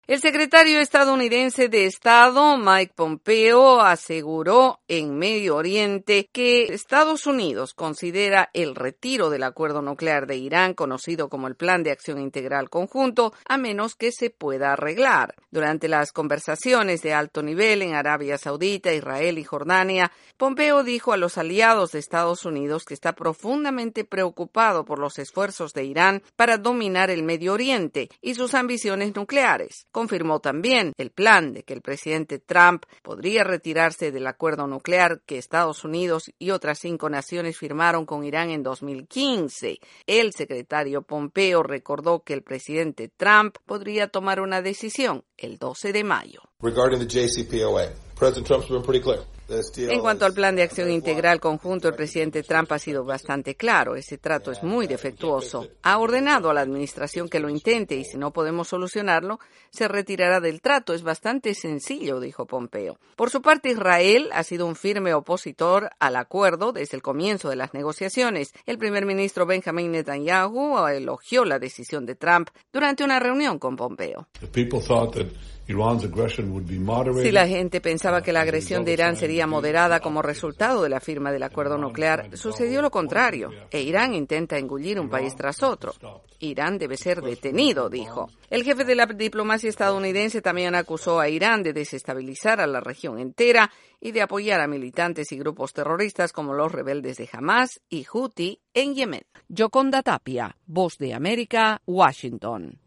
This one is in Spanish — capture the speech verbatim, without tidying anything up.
El secretario estadounidense de Estado, Mike Pompeo, aseguró en Medio Oriente que Estados Unidos considera el retiro del acuerdo nuclear de Irán, conocido como el Plan de Acción Integral Conjunto, a menos que se pueda arreglar. Durante las conversaciones de alto nivel en Arabia Saudita, Israel y Jordania, Pompeo dijo a los aliados de Estados Unidos que está profundamente preocupado por los esfuerzos de Irán para dominar el Medio Oriente y sus ambiciones nucleares. Confirmó también el plan de que el presidente Trump podría retirarse del acuerdo nuclear que Estados Unidos y otras cinco naciones firmaron con Irán en dos mil quince. El secretario Pompeo recordó que el presidente Trump podría tomar una decisión el doce de mayo. Regarding the J C P O A, President Trump's been pretty clear. En cuanto al plan de acción integral conjunto, el presidente Trump ha sido bastante claro. Ese trato es muy defectuoso. Ha ordenado a la administración que lo intente y si no podemos solucionarlo, se retirará del trato. Es bastante sencillo, dijo Pompeo. Por su parte, Israel ha sido un firme opositor al acuerdo desde el comienzo de las negociaciones. El primer ministro Benjamin Netanyahu elogió la decisión de Trump durante una reunión con Pompeo. Si la gente pensaba que la agresión de Irán sería moderada como resultado de la firma del acuerdo nuclear, sucedió lo contrario, e Irán intenta engullir un país tras otro. Irán debe ser detenido, dijo. El jefe de la diplomacia estadounidense también acusó a Irán de desestabilizar a la región entera y de apoyar a militantes y grupos terroristas como los rebeldes de Hamas y Houthi en Yemen. Yoconda Tapia, Voz de América, Washington.